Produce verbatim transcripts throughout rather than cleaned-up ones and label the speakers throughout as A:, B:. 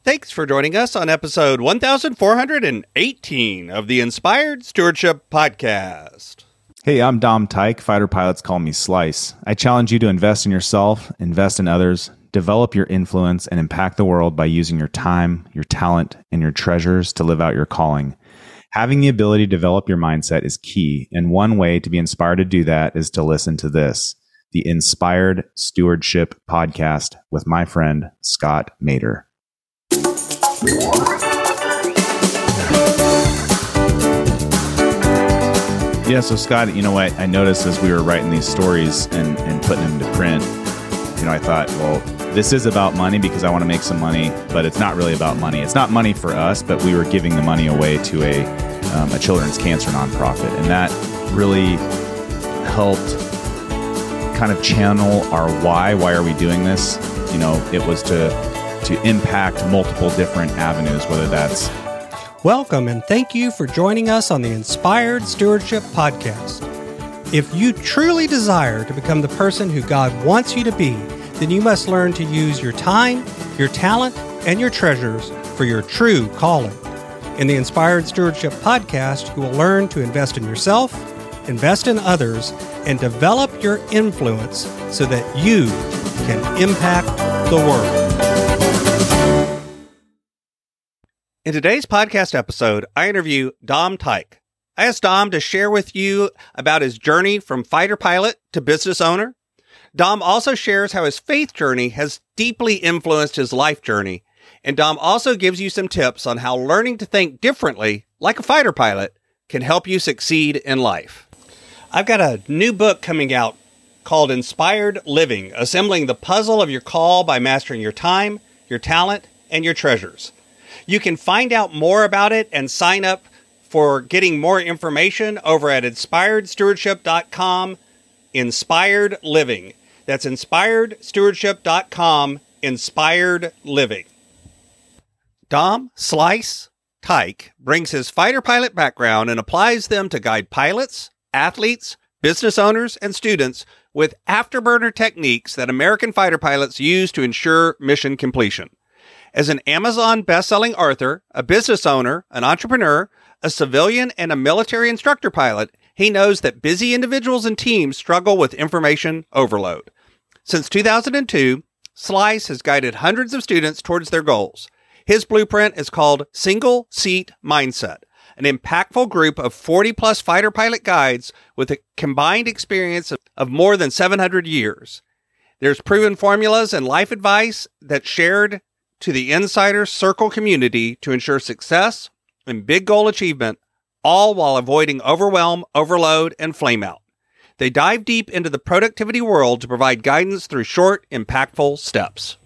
A: Thanks for joining us on episode one thousand four hundred eighteen of the Inspired Stewardship Podcast.
B: Hey, I'm Dom Tyke. Fighter pilots call me Slice. I challenge you to invest in yourself, invest in others, develop your influence, and impact the world by using your time, your talent, and your treasures to live out your calling. Having the ability to develop your mindset is key, and one way to be inspired to do that is to listen to this, the Inspired Stewardship Podcast with my friend, Scott Mader. Yeah, so Scott, you know what? I noticed as we were writing these stories and, and putting them to print, you know, I thought, well, this is about money because I want to make some money, but it's not really about money. It's not money for us, but we were giving the money away to a, um, a children's cancer nonprofit. And that really helped kind of channel our why. Why are we doing this? You know, it was to to impact multiple different avenues, whether that's...
C: Welcome and thank you for joining us on the Inspired Stewardship Podcast. If you truly desire to become the person who God wants you to be, then you must learn to use your time, your talent, and your treasures for your true calling. In the Inspired Stewardship Podcast, you will learn to invest in yourself, invest in others, and develop your influence so that you can impact the world.
A: In today's podcast episode, I interview Dom Tyke. I asked Dom to share with you about his journey from fighter pilot to business owner. Dom also shares how his faith journey has deeply influenced his life journey. And Dom also gives you some tips on how learning to think differently, like a fighter pilot, can help you succeed in life. I've got a new book coming out called Inspired Living, Assembling the Puzzle of Your Call by Mastering Your Time, Your Talent, and Your Treasures. You can find out more about it and sign up for getting more information over at inspired stewardship dot com, Inspired Living. That's inspired stewardship dot com, Inspired Living. Dom Slice Tyke brings his fighter pilot background and applies them to guide pilots, athletes, business owners, and students with afterburner techniques that American fighter pilots use to ensure mission completion. As an Amazon best-selling author, a business owner, an entrepreneur, a civilian, and a military instructor pilot, he knows that busy individuals and teams struggle with information overload. Since two thousand two, Slice has guided hundreds of students towards their goals. His blueprint is called Single Seat Mindset, an impactful group of forty-plus fighter pilot guides with a combined experience of, of more than seven hundred years. There's proven formulas and life advice that's shared to the Insider Circle community to ensure success and big goal achievement, all while avoiding overwhelm, overload, and flameout. They dive deep into the productivity world to provide guidance through short, impactful steps.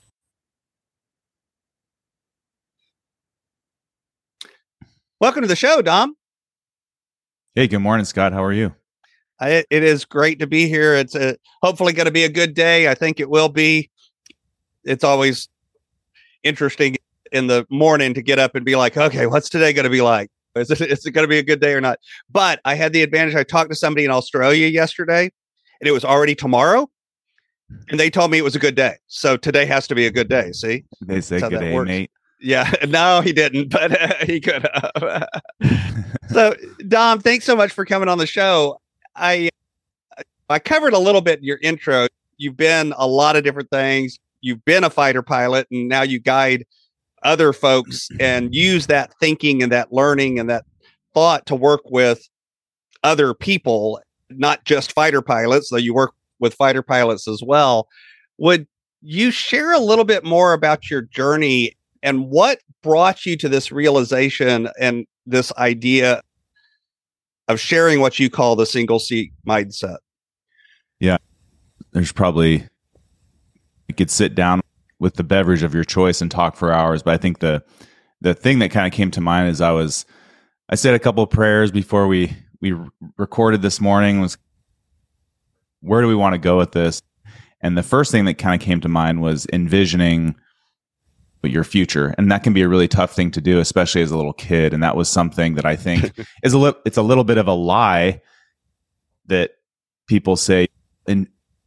A: Welcome to the show, Dom.
B: Hey, good morning, Scott. How are you?
A: I, it is great to be here. It's a, hopefully going to be a good day. I think it will be. It's always interesting in the morning to get up and be like, okay, what's today going to be like? Is it, is it going to be a good day or not? But I had the advantage. I talked to somebody in Australia yesterday and it was already tomorrow and they told me it was a good day. So today has to be a good day. See,
B: they say good day, mate.
A: Yeah, no, he didn't, but uh, he could have. So Dom, thanks so much for coming on the show. I, I covered a little bit in your intro. You've been a lot of different things. You've been a fighter pilot and now you guide other folks and use that thinking and that learning and that thought to work with other people, not just fighter pilots, though you work with fighter pilots as well. Would you share a little bit more about your journey and what brought you to this realization and this idea of sharing what you call the single seat mindset?
B: Yeah, there's probably... You could sit down with the beverage of your choice and talk for hours. But I think the the thing that kind of came to mind is I was I said a couple of prayers before we we recorded this morning was, where do we want to go with this? And the first thing that kind of came to mind was envisioning your future. And that can be a really tough thing to do, especially as a little kid. And that was something that I think is a little, it's a little bit of a lie that people say, and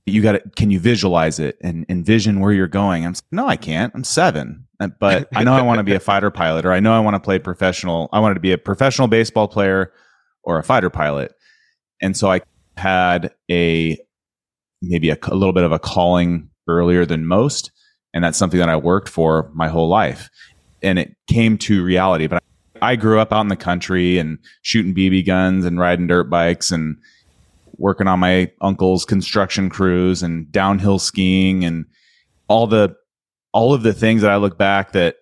B: you got to, can you visualize it and envision where you're going? I'm no, I can't. I'm seven, but I know I want to be a fighter pilot, or I know I want to play professional. I wanted to be a professional baseball player or a fighter pilot. And so I had a, maybe a, a little bit of a calling earlier than most. And that's something that I worked for my whole life. And it came to reality. But I, I grew up out in the country and shooting B B guns and riding dirt bikes and working on my uncle's construction crews and downhill skiing and all the, all of the things that I look back that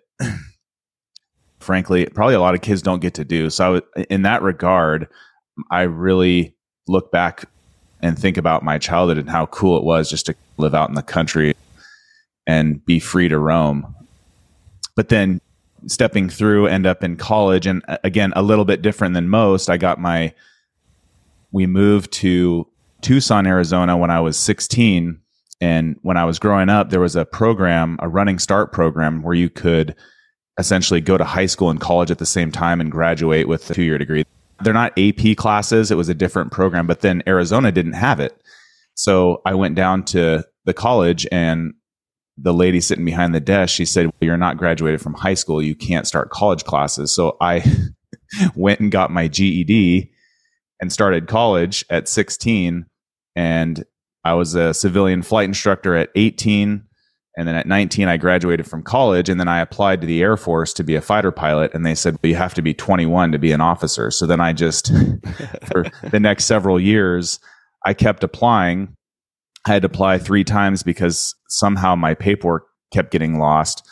B: frankly, probably a lot of kids don't get to do. So I was, in that regard, I really look back and think about my childhood and how cool it was just to live out in the country and be free to roam. But then stepping through, end up in college. And again, a little bit different than most. I got my, we moved to Tucson, Arizona when I was sixteen. And when I was growing up, there was a program, a running start program where you could essentially go to high school and college at the same time and graduate with a two-year degree. They're not A P classes. It was a different program, but then Arizona didn't have it. So I went down to the college, and the lady sitting behind the desk, she said, well, you're not graduated from high school. You can't start college classes. So I went and got my G E D and started college at sixteen. And I was a civilian flight instructor at eighteen. And then at nineteen, I graduated from college. And then I applied to the Air Force to be a fighter pilot. And they said, well, you have to be twenty-one to be an officer. So then I just, for the next several years, I kept applying. I had to apply three times because somehow my paperwork kept getting lost.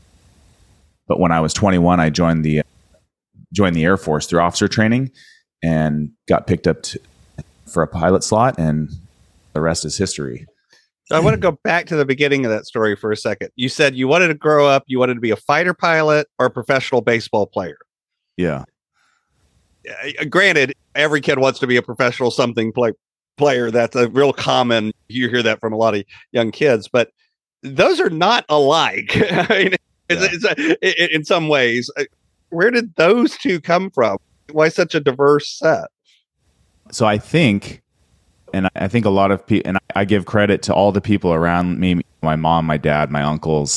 B: But when I was twenty-one, I joined the joined the Air Force through officer training and got picked up to, for a pilot slot, and the rest is history.
A: So I want to go back to the beginning of that story for a second. You said you wanted to grow up, you wanted to be a fighter pilot or a professional baseball player.
B: Yeah.
A: Uh, granted, every kid wants to be a professional something play, player. That's a real common, you hear that from a lot of young kids, but those are not alike. I mean, it's,
B: Yeah.
A: it's a, it, in some ways. Where did those two come from? Why such a diverse set?
B: So I think, and I think a lot of people, and I give credit to all the people around me, my mom, my dad, my uncles.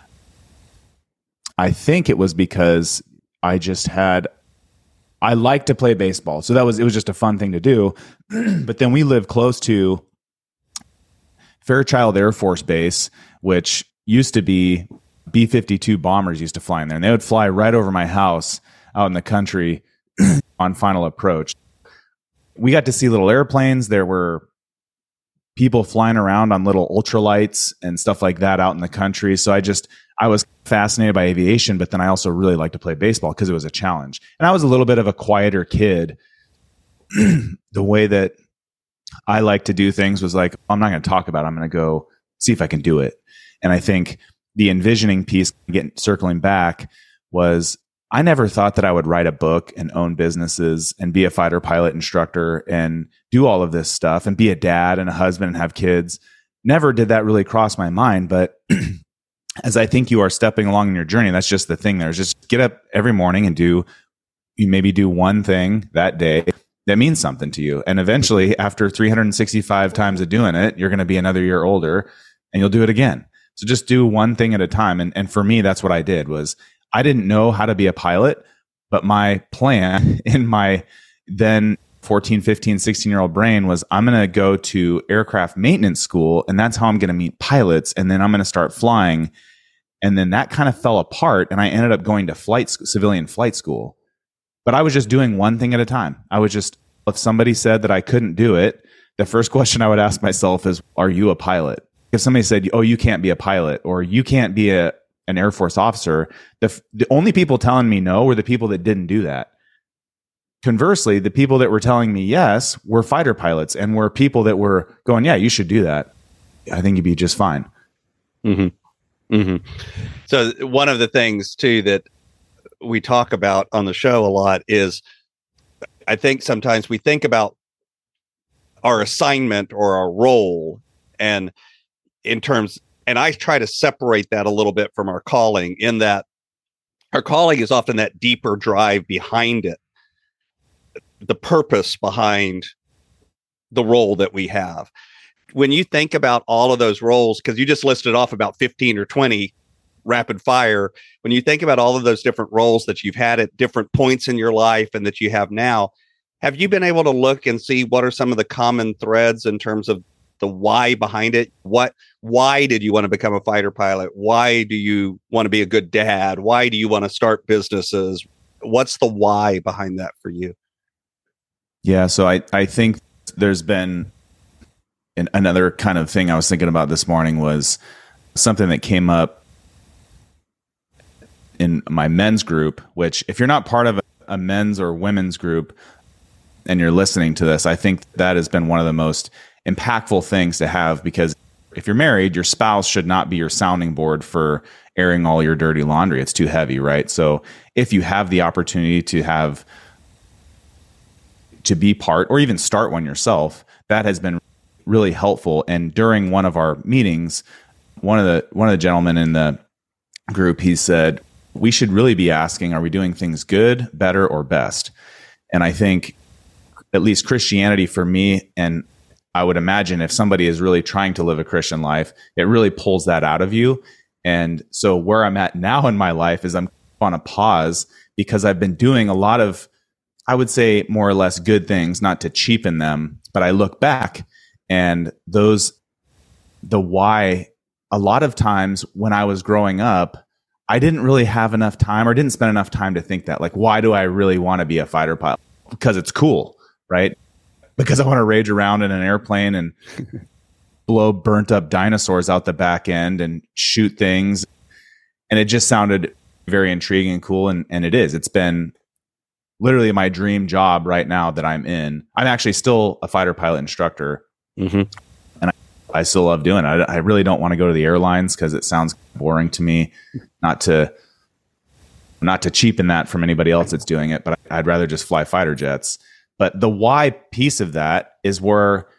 B: I think it was because I just had, I liked to play baseball. So that was, it was just a fun thing to do. But then we lived close to Fairchild Air Force Base, which used to be B fifty-two bombers used to fly in there. And they would fly right over my house out in the country on final approach. We got to see little airplanes. There were people flying around on little ultralights and stuff like that out in the country. So I just, I was fascinated by aviation, but then I also really liked to play baseball because it was a challenge. And I was a little bit of a quieter kid. The way that I like to do things was like, I'm not going to talk about it. I'm going to go see if I can do it. And I think the envisioning piece, getting circling back, was I never thought that I would write a book and own businesses and be a fighter pilot instructor and do all of this stuff and be a dad and a husband and have kids. Never did that really cross my mind. But as I think you are stepping along in your journey, that's just the thing there. Is just get up every morning and do, you maybe do one thing that day that means something to you. And eventually, after three hundred sixty-five times of doing it, you're going to be another year older and you'll do it again. So just do one thing at a time. And, and for me, that's what I did. Was I didn't know how to be a pilot, but my plan in my then fourteen, fifteen, sixteen year old brain was I'm going to go to aircraft maintenance school, and that's how I'm going to meet pilots. And then I'm going to start flying. And then that kind of fell apart. And I ended up going to flight sc- civilian flight school, but I was just doing one thing at a time. I was just, if somebody said that I couldn't do it, the first question I would ask myself is, are you a pilot? If somebody said, oh, you can't be a pilot, or you can't be a an Air Force officer, the, the only people telling me no were the people that didn't do that. Conversely, the people that were telling me yes were fighter pilots and were people that were going, yeah, you should do that. I think you'd be just fine.
A: Mm-hmm. Mm-hmm. So one of the things too that we talk about on the show a lot is, I think sometimes we think about our assignment or our role, and in terms, and I try to separate that a little bit from our calling, in that our calling is often that deeper drive behind it, the purpose behind the role that we have. when you think about all of those roles, because you just listed off about fifteen or twenty rapid fire, when you think about all of those different roles that you've had at different points in your life and that you have now, have you been able to look and see what are some of the common threads in terms of the why behind it? What, why did you want to become a fighter pilot? Why do you want to be a good dad? Why do you want to start businesses? What's the why behind that for you?
B: Yeah. So I, I think there's been an, another kind of thing I was thinking about this morning was something that came up in my men's group, which if you're not part of a, a men's or women's group and you're listening to this, I think that has been one of the most impactful things to have, because if you're married, your spouse should not be your sounding board for airing all your dirty laundry. It's too heavy, right? So if you have the opportunity to have to be part or even start one yourself, that has been really helpful. And during one of our meetings, one of the one of the gentlemen in the group, he said, we should really be asking, are we doing things good, better, or best? And I think at least Christianity for me, and I would imagine if somebody is really trying to live a Christian life, it really pulls that out of you. And so where I'm at now in my life is I'm on a pause because I've been doing a lot of, I would say, more or less good things, not to cheapen them, but I look back and those, the why, a lot of times when I was growing up, I didn't really have enough time or didn't spend enough time to think that, like, why do I really want to be a fighter pilot? Because it's cool, right? Because I want to rage around in an airplane and blow burnt up dinosaurs out the back end and shoot things. And it just sounded very intriguing and cool. And, and it is. It's been literally my dream job right now that I'm in. I'm actually still a fighter pilot instructor. Mm-hmm. And I, I still love doing it. I, I really don't want to go to the airlines because it sounds boring to me. Not to not to cheapen that from anybody else that's doing it, but I'd rather just fly fighter jets. But the why piece of that is where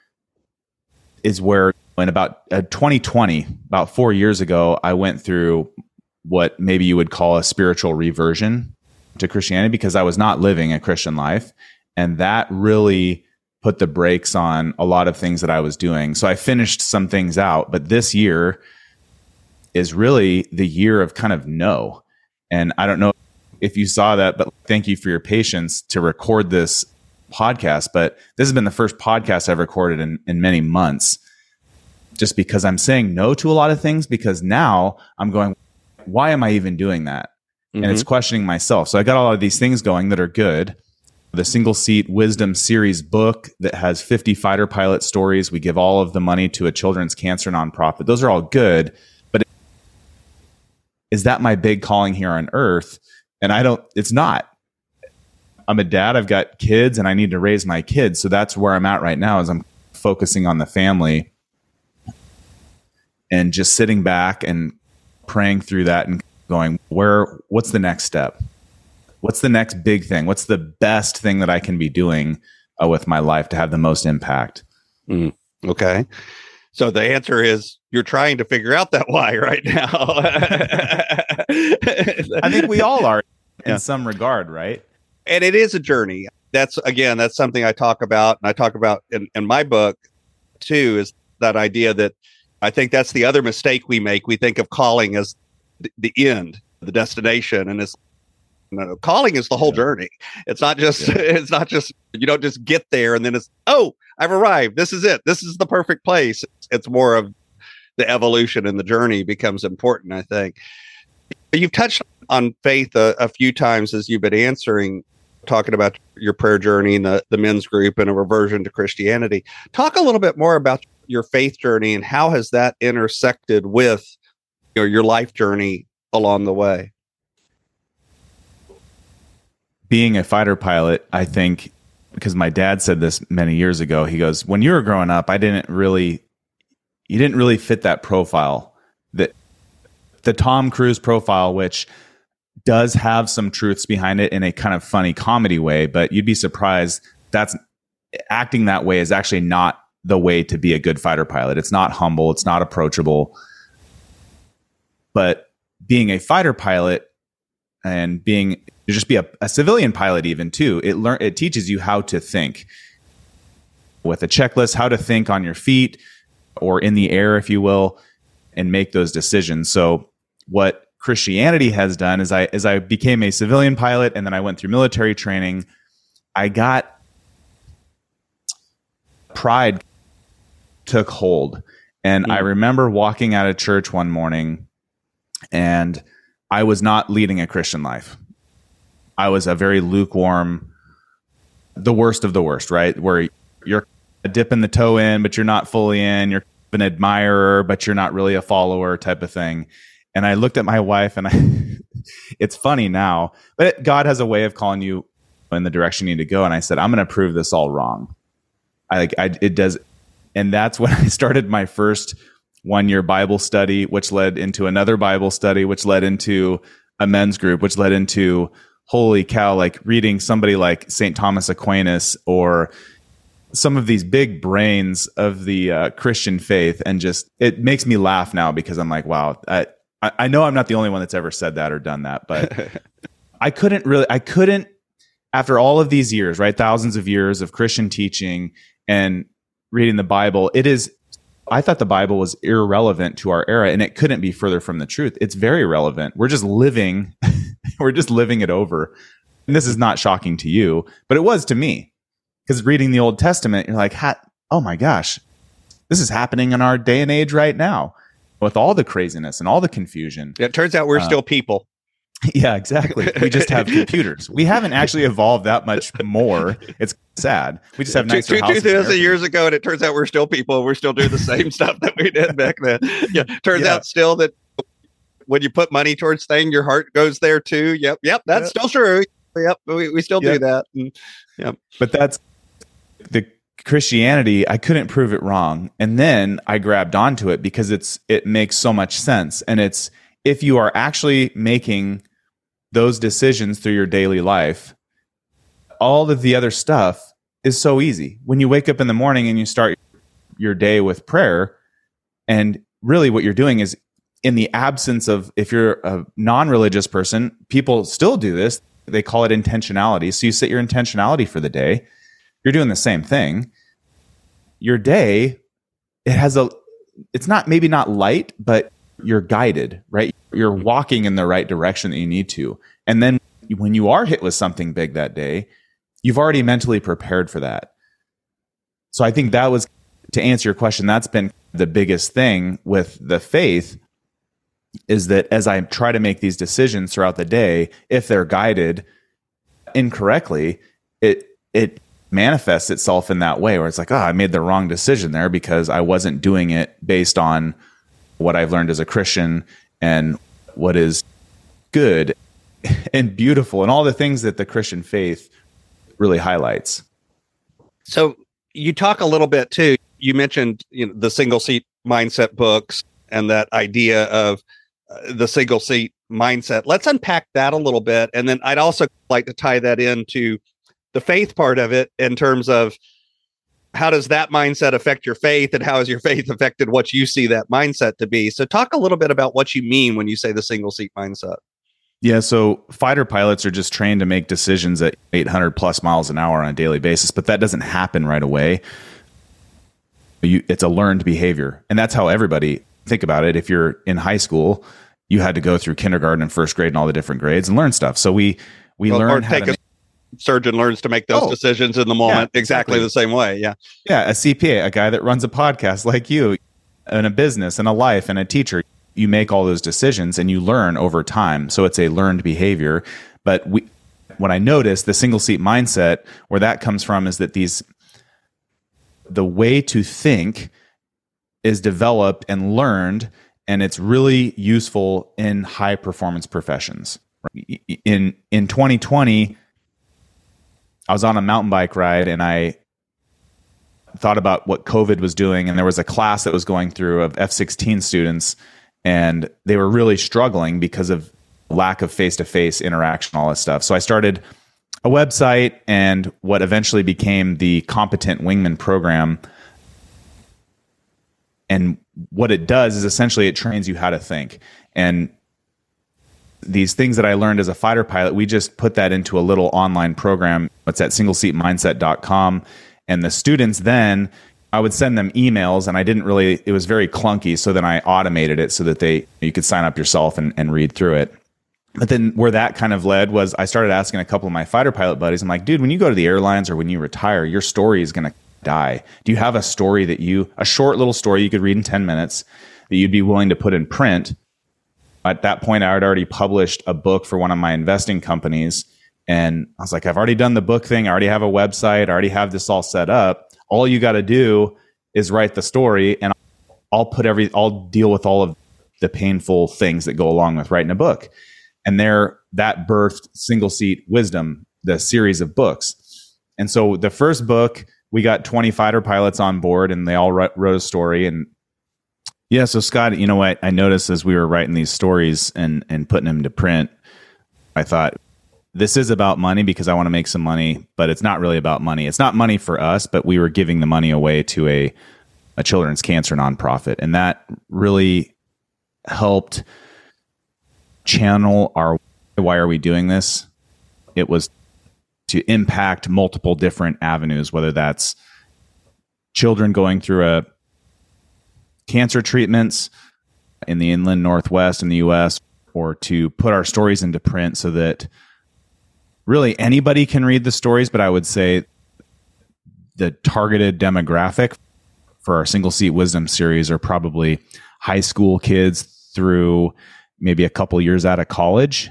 B: is where in about uh, twenty twenty, about four years ago, I went through what maybe you would call a spiritual reversion to Christianity, because I was not living a Christian life. And that really put the brakes on a lot of things that I was doing. So I finished some things out, but this year is really the year of kind of no. And I don't know if you saw that, but thank you for your patience to record this podcast. But this has been the first podcast I've recorded in, in many months, just because I'm saying no to a lot of things, because now I'm going, why am I even doing that? Mm-hmm. And it's questioning myself. So I got a lot of these things going that are good. The Single Seat Wisdom series book that has fifty fighter pilot stories. We give all of the money to a children's cancer nonprofit. Those are all good. But is that my big calling here on earth? And I don't, it's not. I'm a dad. I've got kids and I need to raise my kids. So that's where I'm at right now, is I'm focusing on the family and just sitting back and praying through that and going, where, what's the next step? What's the next big thing? What's the best thing that I can be doing uh, with my life to have the most impact?
A: Mm, okay. So the answer is you're trying to figure out that why right now.
B: I think we all are in
A: yeah.
B: some regard, right?
A: And it is a journey. That's, again, that's something I talk about. And I talk about in, in my book too, is that idea that I think that's the other mistake we make. We think of calling as the, the end, the destination. And it's, no, calling is the whole yeah. journey. It's not just, yeah. it's not just, you don't just get there and then it's, oh, I've arrived. This is it. This is the perfect place. It's, it's more of the evolution, and the journey becomes important, I think. You've touched on faith a, a few times as you've been answering, talking about your prayer journey and the, the men's group and a reversion to Christianity. Talk a little bit more about your faith journey and how has that intersected with you know, your life journey along the way?
B: Being a fighter pilot, I think, because my dad said this many years ago, he goes, when you were growing up, I didn't really, you didn't really fit that profile, that the Tom Cruise profile, which does have some truths behind it in a kind of funny comedy way, but you'd be surprised that's acting that way is actually not the way to be a good fighter pilot. It's not humble. It's not approachable. But being a fighter pilot and being just be a, a civilian pilot even too, it learn it teaches you how to think with a checklist, how to think on your feet, or in the air, if you will, and make those decisions. So what Christianity has done is I, as I became a civilian pilot and then I went through military training, I got pride took hold. And mm. I remember walking out of church one morning and I was not leading a Christian life. I was a very lukewarm, the worst of the worst, right? Where you're dipping the toe in, but you're not fully in. You're an admirer, but you're not really a follower type of thing. And I looked at my wife and I, it's funny now, but God has a way of calling you in the direction you need to go. And I said, I'm going to prove this all wrong. I like, I, it does. And that's when I started my first one year Bible study, which led into another Bible study, which led into a men's group, which led into, holy cow, like reading somebody like Saint Thomas Aquinas or some of these big brains of the uh, Christian faith. And just, it makes me laugh now because I'm like, wow, I, I know I'm not the only one that's ever said that or done that, but I couldn't really, I couldn't, after all of these years, right? Thousands of years of Christian teaching and reading the Bible, it is, I thought the Bible was irrelevant to our era, and it couldn't be further from the truth. It's very relevant. We're just living, we're just living it over. And this is not shocking to you, but it was to me. Because reading the Old Testament, you're like, oh my gosh, this is happening in our day and age right now with all the craziness and all the confusion.
A: It turns out we're uh, still people.
B: Yeah, exactly. We just have computers. We haven't actually evolved that much more. It's sad. We just have nicer
A: two,
B: houses.
A: two thousand years ago, and it turns out we're still people. We're still doing the same stuff that we did back then. Yeah, turns yeah. out still that when you put money towards things, your heart goes there too. Yep, yep, that's yep. still true. Yep, we, we still yep. do that. And, yep.
B: But that's the Christianity. I couldn't prove it wrong, and then I grabbed onto it because it's it makes so much sense. And it's if you are actually making those decisions through your daily life, all of the other stuff is so easy. When you wake up in the morning and you start your day with prayer, and really what you're doing is, in the absence of, if you're a non-religious person, people still do this. They call it intentionality. So you set your intentionality for the day. You're doing the same thing. Your day, it has a, it's not, maybe not light, but you're guided, right? You're walking in the right direction that you need to. And then when you are hit with something big that day, you've already mentally prepared for that. So I think that was, to answer your question, that's been the biggest thing with the faith, is that as I try to make these decisions throughout the day, if they're guided incorrectly, it it manifests itself in that way where it's like, oh, I made the wrong decision there because I wasn't doing it based on what I've learned as a Christian and what is good and beautiful and all the things that the Christian faith really highlights.
A: So you talk a little bit too, you mentioned, you know, the single seat mindset books and that idea of uh, the single seat mindset. Let's unpack that a little bit. And then I'd also like to tie that into the faith part of it in terms of, how does that mindset affect your faith, and how has your faith affected what you see that mindset to be? So talk a little bit about what you mean when you say the single seat mindset.
B: Yeah. So fighter pilots are just trained to make decisions at eight hundred plus miles an hour on a daily basis, but that doesn't happen right away. You, it's a learned behavior. And that's how everybody think about it. If you're in high school, you had to go through kindergarten and first grade and all the different grades and learn stuff. So we, we well, learn how to make,
A: surgeon learns to make those oh, decisions in the moment yeah, exactly, exactly the same way. Yeah.
B: Yeah. A C P A, a guy that runs a podcast like you, and a business and a life and a teacher, you make all those decisions and you learn over time. So it's a learned behavior. But we, what I noticed, the single seat mindset, where that comes from is that these, the way to think is developed and learned, and it's really useful in high performance professions. In, in twenty twenty, I was on a mountain bike ride and I thought about what COVID was doing. And there was a class that was going through of F sixteen students, and they were really struggling because of lack of face-to-face interaction, all this stuff. So I started a website and what eventually became the Competent Wingman program. And what it does is essentially it trains you how to think. And these things that I learned as a fighter pilot, we just put that into a little online program. It's at single seat mindset dot com. And the students then I would send them emails, and I didn't really, it was very clunky. So then I automated it so that they, you could sign up yourself and, and read through it. But then where that kind of led was I started asking a couple of my fighter pilot buddies, I'm like, dude, when you go to the airlines or when you retire, your story is going to die. Do you have a story that you, a short little story you could read in ten minutes that you'd be willing to put in print? At that point, I had already published a book for one of my investing companies. And I was like, I've already done the book thing. I already have a website. I already have this all set up. All you got to do is write the story, and I'll put every, I'll deal with all of the painful things that go along with writing a book. And there, that birthed Single Seat Wisdom, the series of books. And so the first book, we got twenty fighter pilots on board, and they all wrote, wrote a story. And yeah, so Scott, you know what? I noticed as we were writing these stories and and putting them to print, I thought, this is about money because I want to make some money, but it's not really about money. It's not money for us, but we were giving the money away to a, a children's cancer nonprofit. And that really helped channel our, why are we doing this? It was to impact multiple different avenues, whether that's children going through a cancer treatments in the inland Northwest in the U S, or to put our stories into print so that really anybody can read the stories. But I would say the targeted demographic for our Single Seat Wisdom series are probably high school kids through maybe a couple years out of college,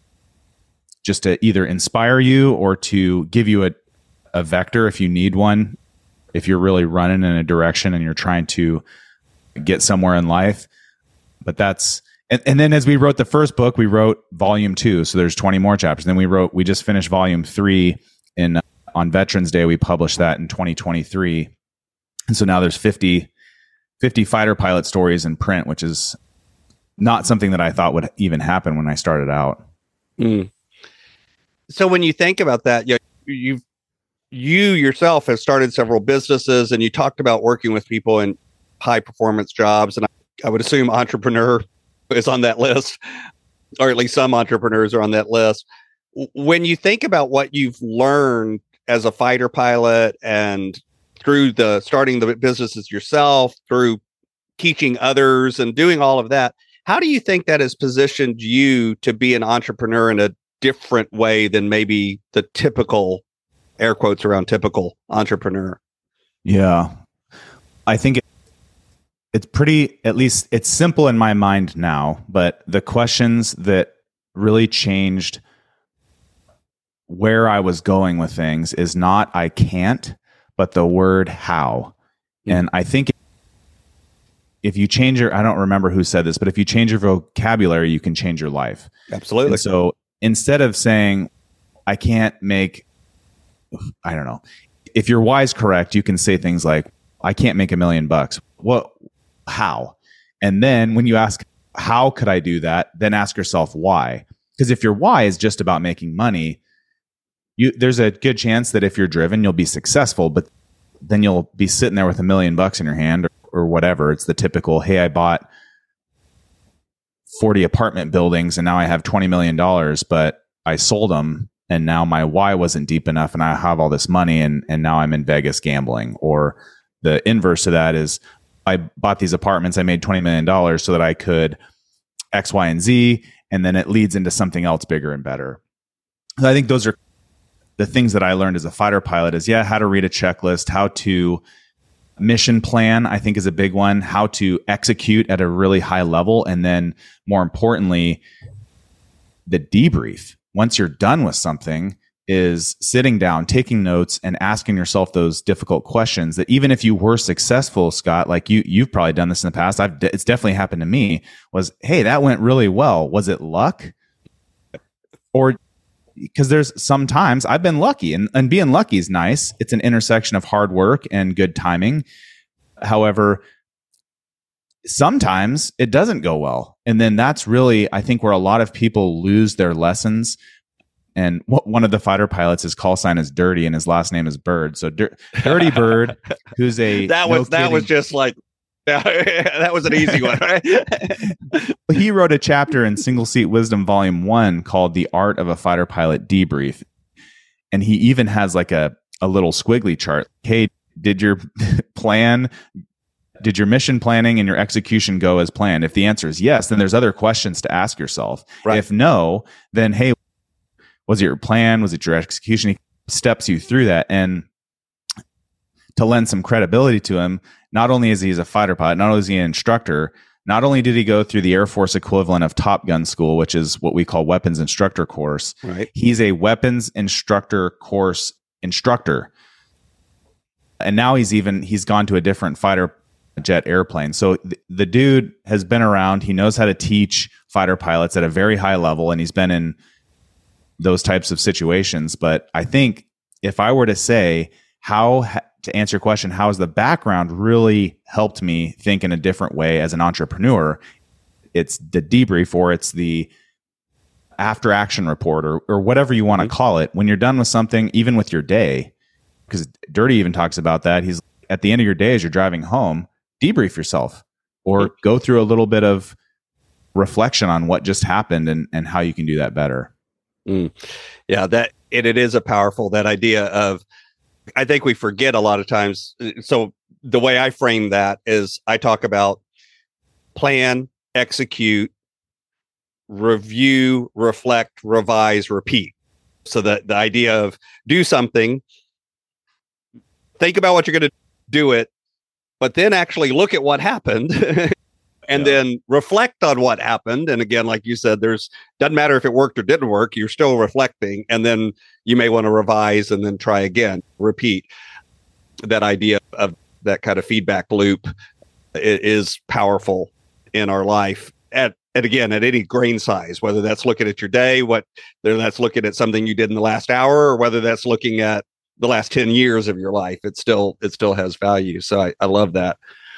B: just to either inspire you or to give you a, a vector if you need one, if you're really running in a direction and you're trying to get somewhere in life. But that's, and, and then as we wrote the first book, we wrote volume two. So there's twenty more chapters. Then we wrote, we just finished volume three in uh, on Veterans Day. We published that in twenty twenty-three. And so now there's fifty, fifty fighter pilot stories in print, which is not something that I thought would even happen when I started out.
A: Mm. So when you think about that, you you've, you yourself have started several businesses, and you talked about working with people in high performance jobs. And I, I would assume entrepreneur is on that list, or at least some entrepreneurs are on that list. When you think about what you've learned as a fighter pilot and through the starting the businesses yourself, through teaching others and doing all of that, how do you think that has positioned you to be an entrepreneur in a different way than maybe the typical, air quotes around typical entrepreneur?
B: Yeah, I think it, it's pretty, at least it's simple in my mind now, but the questions that really changed where I was going with things is not I can't, but the word how. Mm-hmm. And I think if you change your, I don't remember who said this, but if you change your vocabulary, you can change your life.
A: Absolutely.
B: And so instead of saying, I can't make, I don't know, if your why is correct, you can say things like, I can't make a million bucks. What, how? And then when you ask, how could I do that? Then ask yourself why. Because if your why is just about making money, you, there's a good chance that if you're driven, you'll be successful, but then you'll be sitting there with a million bucks in your hand or, or whatever. It's the typical, hey, I bought forty apartment buildings and now I have twenty million dollars, but I sold them and now my why wasn't deep enough and I have all this money and, and now I'm in Vegas gambling. Or the inverse to that is I bought these apartments, I made twenty million dollars so that I could X, Y, and Z, and then it leads into something else bigger and better. So I think those are the things that I learned as a fighter pilot is, yeah, how to read a checklist, how to mission plan, I think is a big one, how to execute at a really high level. And then more importantly, the debrief. Once you're done with something is sitting down, taking notes and asking yourself those difficult questions that even if you were successful, Scott, like you, you've probably done this in the past. I've, it's definitely happened to me was, hey, that went really well. Was it luck? Or because there's sometimes I've been lucky and, and being lucky is nice. It's an intersection of hard work and good timing. However, sometimes it doesn't go well. And then that's really, I think, where a lot of people lose their lessons. And w- one of the fighter pilots, his call sign is Dirty and his last name is Bird. So Dir- Dirty Bird, who's a
A: that was no that kidding, was just like that was an easy one, right?
B: He wrote a chapter in Single Seat Wisdom Volume One called "The Art of a Fighter Pilot Debrief," and he even has like a a little squiggly chart. Hey, did your plan, did your mission planning and your execution go as planned? If the answer is yes, then there's other questions to ask yourself.
A: Right.
B: If no, then hey, was it your plan? Was it your execution? He steps you through that. And to lend some credibility to him, not only is he a fighter pilot, not only is he an instructor, not only did he go through the Air Force equivalent of Top Gun school, which is what we call weapons instructor course,
A: right.
B: He's a weapons instructor course instructor. And now he's even, he's gone to a different fighter jet airplane. So th- the dude has been around. He knows how to teach fighter pilots at a very high level, and he's been in those types of situations. But I think if I were to say how, ha- to answer your question, how has the background really helped me think in a different way as an entrepreneur? It's the debrief, or it's the after action report, or, or whatever you want to call it. When you're done with something, even with your day, because Dirty even talks about that. He's at the end of your day as you're driving home, debrief yourself, or go through a little bit of reflection on what just happened and, and how you can do that better.
A: Mm. Yeah, that it, it is a powerful, that idea of, I think we forget a lot of times. So the way I frame that is I talk about plan, execute, review, reflect, revise, repeat. So the, the idea of do something, think about what you're going to do it, but then actually look at what happened and yeah. then reflect on what happened. And again, like you said, there's doesn't matter if it worked or didn't work, you're still reflecting. And then you may want to revise and then try again, repeat. That idea of that kind of feedback loop is powerful in our life at, and again, at any grain size, whether that's looking at your day, what whether that's looking at something you did in the last hour, or whether that's looking at the last ten years of your life, it still, it still has value. So I, I love that.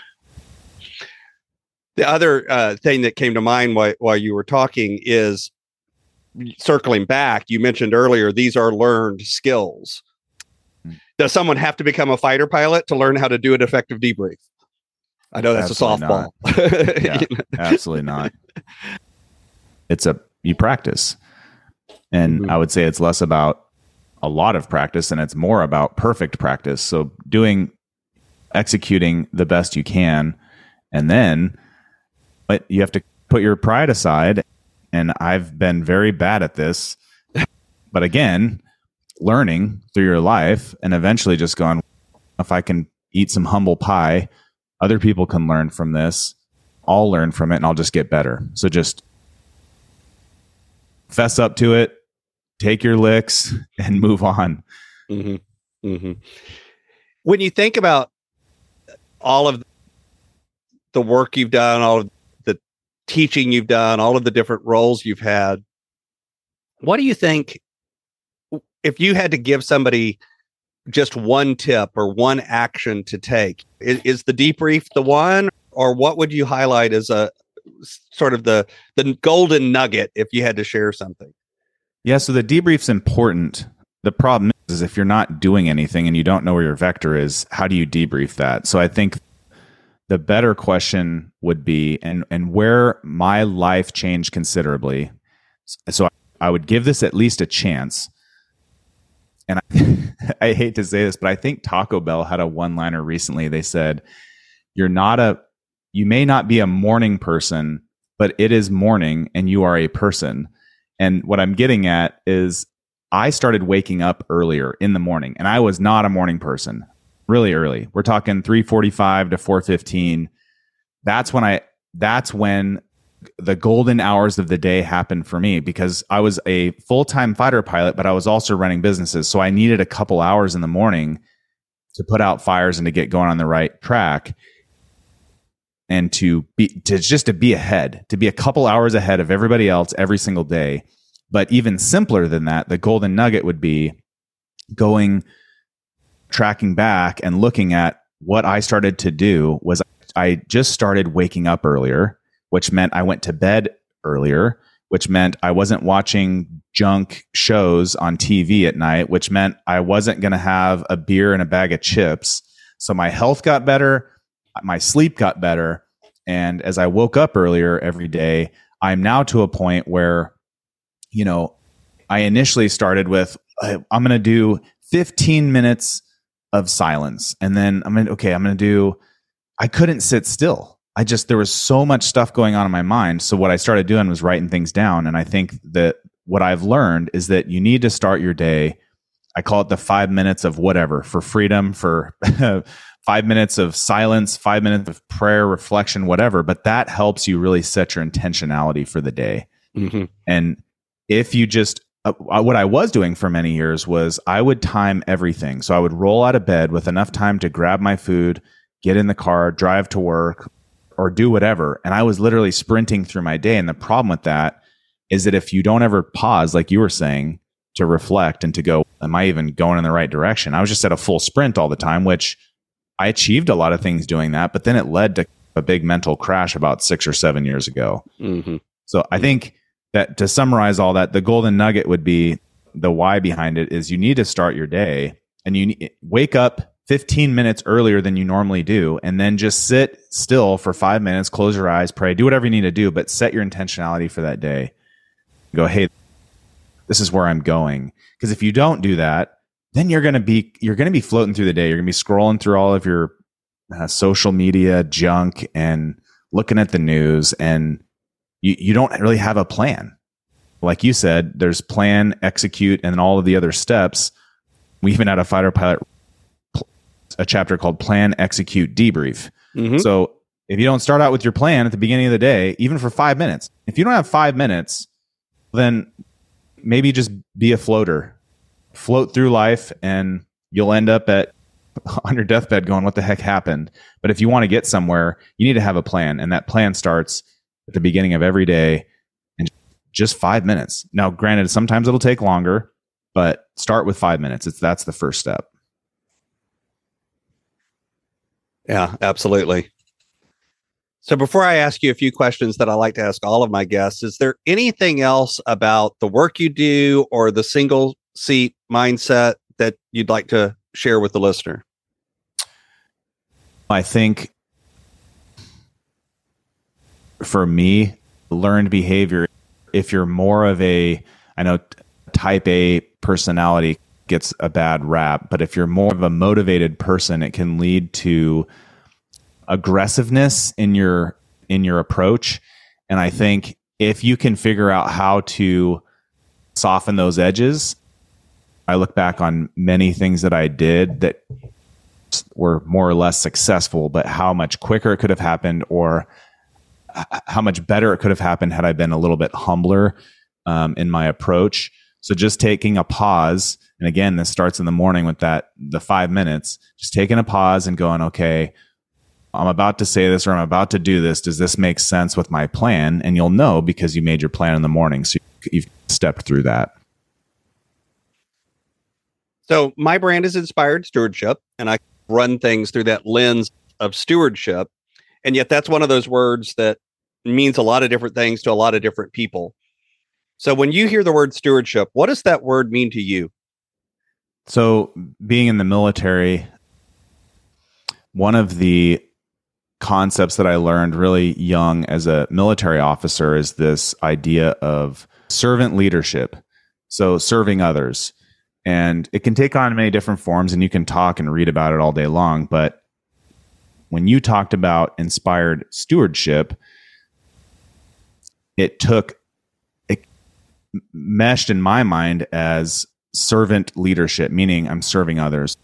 A: The other uh, thing that came to mind while, while you were talking is circling back. You mentioned earlier, these are learned skills. Does someone have to become a fighter pilot to learn how to do an effective debrief? I know that's absolutely a softball.
B: Yeah, you know? Absolutely not. It's a, you practice. And mm-hmm. I would say it's less about a lot of practice and it's more about perfect practice. So doing, executing the best you can, and then but you have to put your pride aside. And I've been very bad at this, but again, learning through your life and eventually just going, if I can eat some humble pie, other people can learn from this. I'll learn from it and I'll just get better. So just fess up to it, take your licks and move on.
A: Mm-hmm. Mm-hmm. When you think about all of the work you've done, all of the teaching you've done, all of the different roles you've had, what do you think, if you had to give somebody just one tip or one action to take, is, is the debrief the one, or what would you highlight as a sort of the, the golden nugget if you had to share something?
B: Yeah. So the debrief's important. The problem is if you're not doing anything and you don't know where your vector is, how do you debrief that? So I think the better question would be, and, and where my life changed considerably. So I would give this at least a chance. And I, I hate to say this, but I think Taco Bell had a one-liner recently. They said, you're not a, you may not be a morning person, but it is morning and you are a person. And what I'm getting at is I started waking up earlier in the morning, and I was not a morning person, really early. We're talking three forty-five to four fifteen. That's when I, that's when the golden hours of the day happened for me, because I was a full-time fighter pilot, but I was also running businesses. So I needed a couple hours in the morning to put out fires and to get going on the right track, and to be, to just to be ahead, to be a couple hours ahead of everybody else every single day. But even simpler than that, the golden nugget would be going, tracking back and looking at what I started to do was I just started waking up earlier, which meant I went to bed earlier, which meant I wasn't watching junk shows on T V at night, which meant I wasn't going to have a beer and a bag of chips. So my health got better, my sleep got better. And as I woke up earlier every day, I'm now to a point where, you know, I initially started with, I'm going to do fifteen minutes of silence. And then I'm going to, okay, I'm going to do, I couldn't sit still. I just, there was so much stuff going on in my mind. So what I started doing was writing things down. And I think that what I've learned is that you need to start your day. I call it the five minutes of whatever, for freedom, for five minutes of silence, five minutes of prayer, reflection, whatever. But that helps you really set your intentionality for the day. Mm-hmm. And if you just, uh, what I was doing for many years was I would time everything. So I would roll out of bed with enough time to grab my food, get in the car, drive to work, or do whatever. And I was literally sprinting through my day. And the problem with that is that if you don't ever pause, like you were saying, to reflect and to go, am I even going in the right direction? I was just at a full sprint all the time, which I achieved a lot of things doing that, but then it led to a big mental crash about six or seven years ago. Mm-hmm. So I think that to summarize all that, the golden nugget would be the why behind it is you need to start your day and you need, wake up fifteen minutes earlier than you normally do, and then just sit still for five minutes, close your eyes, pray, do whatever you need to do, but set your intentionality for that day. Go, hey, this is where I'm going. Because if you don't do that, then you're going to be, you're going to be floating through the day. You're going to be scrolling through all of your uh, social media junk and looking at the news, and you, you don't really have a plan. Like you said, there's plan, execute, and then all of the other steps. We even had a fighter pilot, a chapter called Plan, Execute, Debrief. Mm-hmm. So if you don't start out with your plan at the beginning of the day, even for five minutes, if you don't have five minutes, then maybe just be a floater, float through life, and you'll end up at on your deathbed going, what the heck happened? But if you want to get somewhere, you need to have a plan. And that plan starts at the beginning of every day and just five minutes. Now, granted, sometimes it'll take longer, but start with five minutes. It's that's the first step.
A: Yeah, absolutely. So before I ask you a few questions that I like to ask all of my guests, is there anything else about the work you do or the single seat mindset that you'd like to share with the listener?
B: I think for me, learned behavior, if you're more of a, I know type A personality gets a bad rap, but if you're more of a motivated person, it can lead to aggressiveness in your in your approach. And I think if you can figure out how to soften those edges, I look back on many things that I did that were more or less successful, but how much quicker it could have happened, or how much better it could have happened had I been a little bit humbler um, in my approach. So just taking a pause, and again, this starts in the morning with that the five minutes, just taking a pause and going, okay, I'm about to say this or I'm about to do this. Does this make sense with my plan? And you'll know because you made your plan in the morning. So you've stepped through that.
A: So my brand is Inspired Stewardship, and I run things through that lens of stewardship. And yet that's one of those words that means a lot of different things to a lot of different people. So when you hear the word stewardship, what does that word mean to you?
B: So being in the military, one of the concepts that I learned really young as a military officer is this idea of servant leadership. So serving others. And it can take on many different forms, and you can talk and read about it all day long. But when you talked about inspired stewardship, it took, it meshed in my mind as servant leadership, meaning I'm serving others.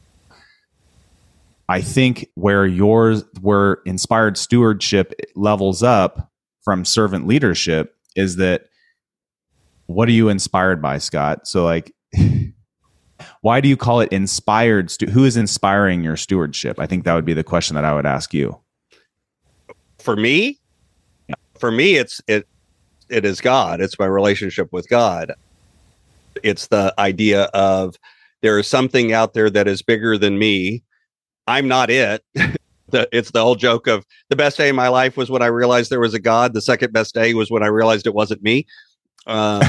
B: I think where yours, where inspired stewardship levels up from servant leadership is that, what are you inspired by, Scott? So like, why do you call it inspired? Stu- who is inspiring your stewardship? I think that would be the question that I would ask you.
A: For me, yeah. for me, it's, it, it is God. It's my relationship with God. It's the idea of there is something out there that is bigger than me. I'm not it. the, it's the whole joke of the best day of my life was when I realized there was a God. The second best day was when I realized it wasn't me. Um,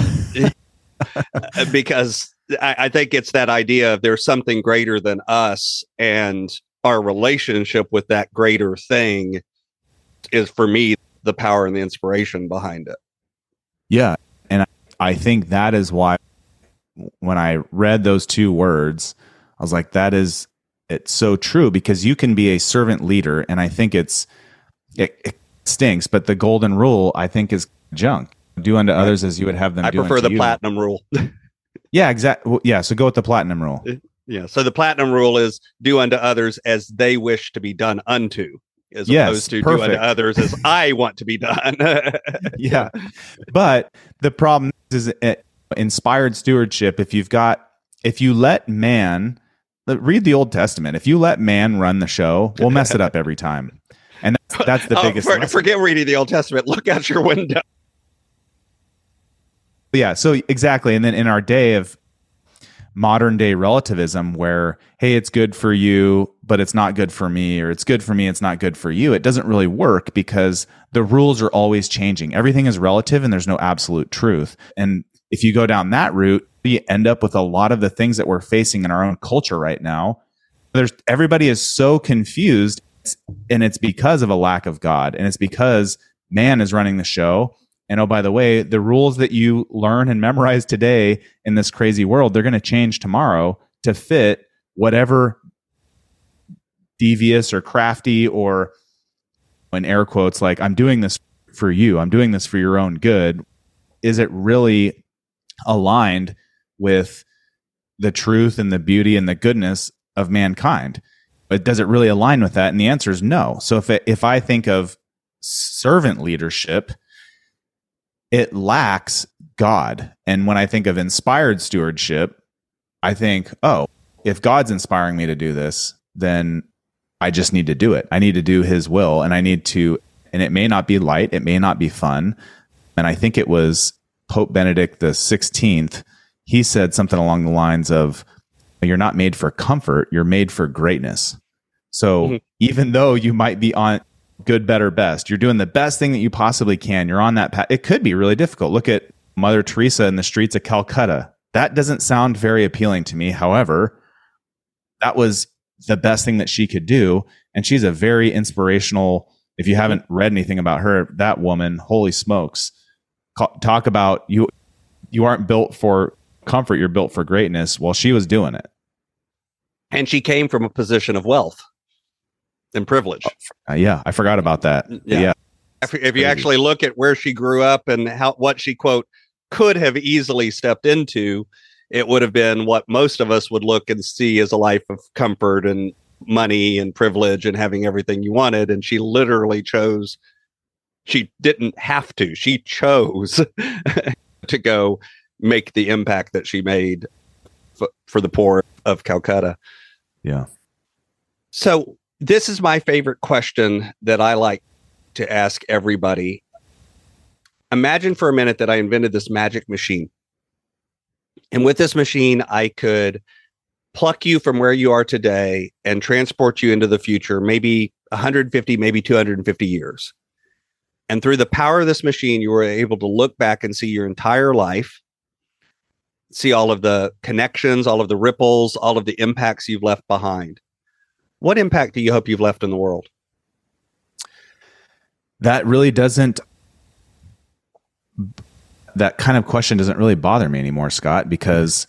A: because I, I think it's that idea of there's something greater than us, and our relationship with that greater thing is, for me, the power and the inspiration behind it.
B: Yeah. And I think that is why when I read those two words, I was like, that is it's so true, because you can be a servant leader, and I think it's it, it stinks, but the golden rule I think is junk. Do unto others as you would have them
A: I
B: do
A: prefer
B: unto
A: the
B: you.
A: platinum rule.
B: Yeah, exactly. Yeah, so go with the platinum rule.
A: Yeah. So the platinum rule is do unto others as they wish to be done unto, as
B: Yes,
A: opposed to
B: perfect.
A: do unto others as I want to be done.
B: Yeah. But the problem is uh, inspired stewardship. If you've got, if you let man, read the Old Testament. If you let man run the show, we'll mess it up every time. And that's, that's the
A: Oh,
B: biggest
A: for,
B: lesson.
A: forget reading the Old Testament. Look out your window.
B: Yeah, so exactly. And then in our day of modern day relativism, where, hey, it's good for you, but it's not good for me, or it's good for me, it's not good for you, it doesn't really work, because the rules are always changing. Everything is relative and there's no absolute truth. And if you go down that route, you end up with a lot of the things that we're facing in our own culture right now. There's everybody is so confused, and it's because of a lack of God, and it's because man is running the show. And oh, by the way, the rules that you learn and memorize today in this crazy world, they're going to change tomorrow to fit whatever devious or crafty, or in air quotes, like, I'm doing this for you, I'm doing this for your own good. Is it really aligned with the truth and the beauty and the goodness of mankind? But does it really align with that? And the answer is no. So if it, if I think of servant leadership, it lacks God. And when I think of inspired stewardship, I think, oh, if God's inspiring me to do this, then I just need to do it. I need to do his will, and I need to, and it may not be light, it may not be fun. And I think it was Pope Benedict the sixteenth, he said something along the lines of, you're not made for comfort, you're made for greatness. So mm-hmm. even though you might be on good, better, best, you're doing the best thing that you possibly can, you're on that path. It could be really difficult. Look at Mother Teresa in the streets of Calcutta. That doesn't sound very appealing to me. However, that was the best thing that she could do. And she's a very inspirational, if you haven't read anything about her, that woman, holy smokes, talk about you, you aren't built for comfort, you're built for greatness. Well, she was doing it.
A: And she came from a position of wealth and privilege.
B: Uh, yeah, I forgot about that.
A: Yeah.
B: yeah.
A: If, if you actually look at where she grew up and how what she, quote, could have easily stepped into, it would have been what most of us would look and see as a life of comfort and money and privilege and having everything you wanted. And she literally chose, she didn't have to, she chose to go make the impact that she made f- for the poor of Calcutta.
B: Yeah.
A: So this is my favorite question that I like to ask everybody. Imagine for a minute that I invented this magic machine. And with this machine, I could pluck you from where you are today and transport you into the future, maybe one hundred fifty, maybe two hundred fifty years. And through the power of this machine, you were able to look back and see your entire life, see all of the connections, all of the ripples, all of the impacts you've left behind. What impact do you hope you've left in the world?
B: That really doesn't, that kind of question doesn't really bother me anymore, Scott, because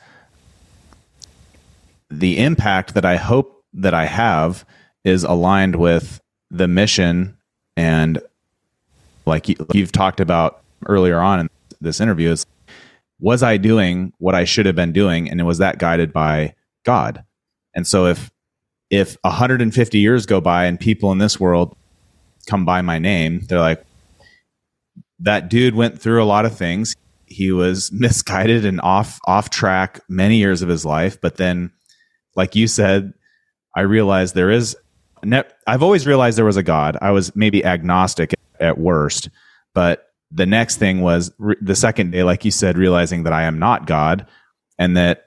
B: the impact that I hope that I have is aligned with the mission. And like you've talked about earlier on in this interview, is was I doing what I should have been doing? And was that guided by God? And so if, if one hundred fifty years go by and people in this world come by my name, they're like, that dude went through a lot of things. He was misguided and off, off track many years of his life. But then, like you said, I realized there is, I've always realized there was a God. I was maybe agnostic at worst, but the next thing was re- the second day, like you said, realizing that I am not God, and that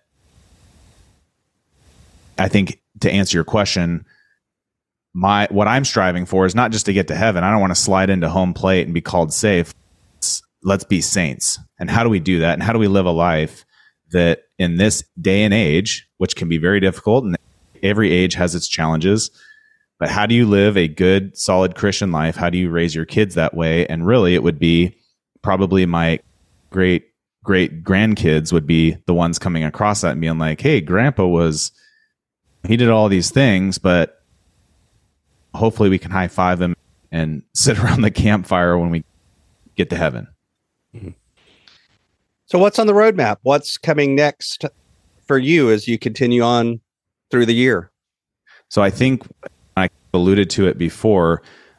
B: I think, to answer your question, my what I'm striving for is not just to get to heaven. I don't want to slide into home plate and be called safe. Let's, let's be saints. And how do we do that? And how do we live a life that in this day and age, which can be very difficult, and every age has its challenges, but how do you live a good, solid Christian life? How do you raise your kids that way? And really, it would be probably my great, great grandkids would be the ones coming across that and being like, hey, grandpa was he did all these things, but hopefully we can high five him and sit around the campfire when we get to heaven.
A: Mm-hmm. So what's on the roadmap? What's coming next for you as you continue on through the year?
B: So I think I alluded to it before,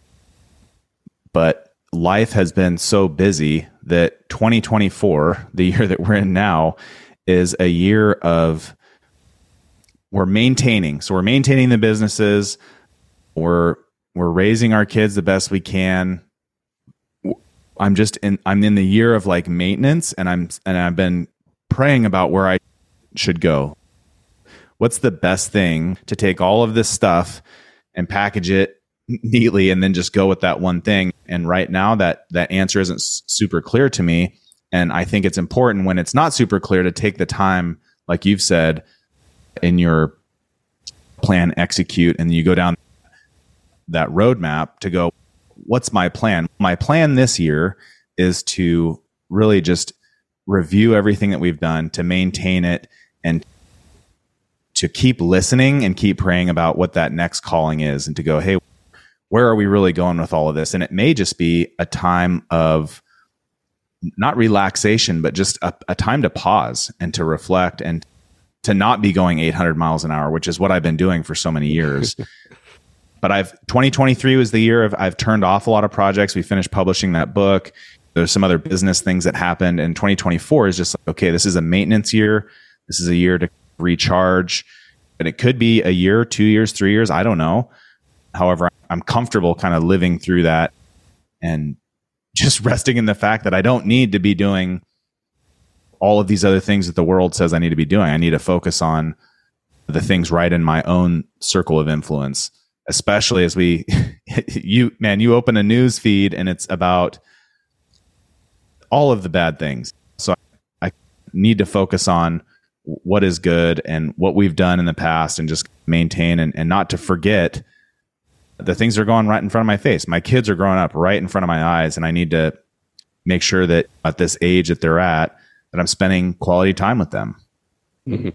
B: but life has been so busy that twenty twenty-four, the year that we're in now, is a year of we're maintaining. So we're maintaining the businesses. We're we're raising our kids the best we can. I'm just in I'm in the year of like maintenance, and I'm and I've been praying about where I should go. What's the best thing to take all of this stuff and package it neatly and then just go with that one thing? And right now that that answer isn't s- super clear to me. And I think it's important when it's not super clear to take the time, like you've said, in your plan, execute, and you go down that roadmap to go, what's my plan? My plan this year is to really just review everything that we've done, to maintain it, and to keep listening and keep praying about what that next calling is, and to go, hey, where are we really going with all of this? And it may just be a time of not relaxation, but just a, a time to pause and to reflect and to not be going eight hundred miles an hour, which is what I've been doing for so many years. But I've twenty twenty-three was the year of I've turned off a lot of projects. We finished publishing that book. There's some other business things that happened. And twenty twenty-four is just like, okay, this is a maintenance year. This is a year to recharge. And it could be a year, two years, three years. I don't know. However, I'm comfortable kind of living through that and just resting in the fact that I don't need to be doing all of these other things that the world says I need to be doing. I need to focus on the things right in my own circle of influence, especially as we, you, man, you open a news feed and it's about all of the bad things. So I need to focus on what is good and what we've done in the past and just maintain and, and not to forget the things that are going right in front of my face. My kids are growing up right in front of my eyes, and I need to make sure that at this age that they're at, that I'm spending quality time with them.
A: Mm-hmm.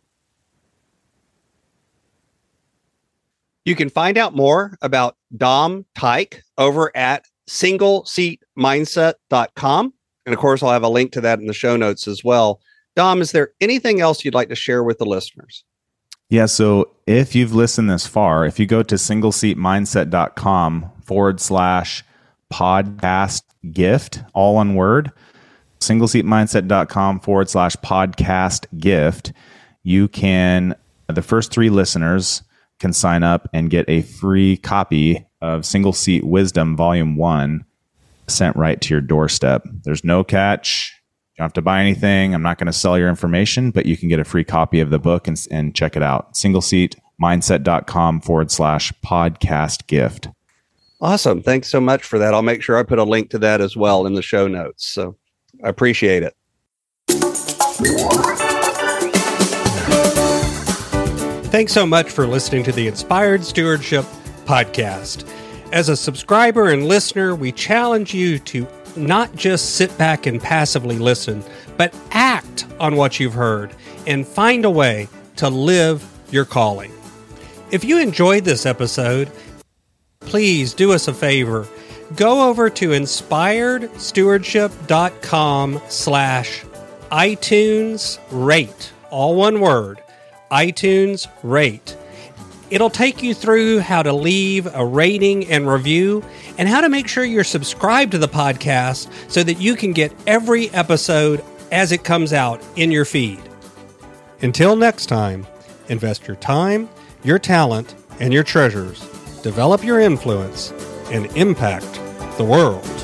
A: You can find out more about Dom Tyke over at single seat mindset dot com. And of course, I'll have a link to that in the show notes as well. Dom, is there anything else you'd like to share with the listeners?
B: Yeah. So if you've listened this far, if you go to single seat mindset dot com forward slash podcast gift, all one word, single seat mindset dot com forward slash podcast gift, you can, the first three listeners can sign up and get a free copy of Single Seat Wisdom Volume one sent right to your doorstep. There's no catch. You don't have to buy anything. I'm not going to sell your information, but you can get a free copy of the book and, and check it out. single seat mindset dot com forward slash podcast gift.
A: Awesome. Thanks so much for that. I'll make sure I put a link to that as well in the show notes. So I appreciate it.
C: Thanks so much for listening to the Inspired Stewardship Podcast. As a subscriber and listener, we challenge you to not just sit back and passively listen, but act on what you've heard and find a way to live your calling. If you enjoyed this episode, please do us a favor. Go over to inspired stewardship dot com slash iTunes rate, all one word, iTunes rate. It'll take you through how to leave a rating and review and how to make sure you're subscribed to the podcast so that you can get every episode as it comes out in your feed. Until next time, invest your time, your talent, and your treasures. Develop your influence and impact the world.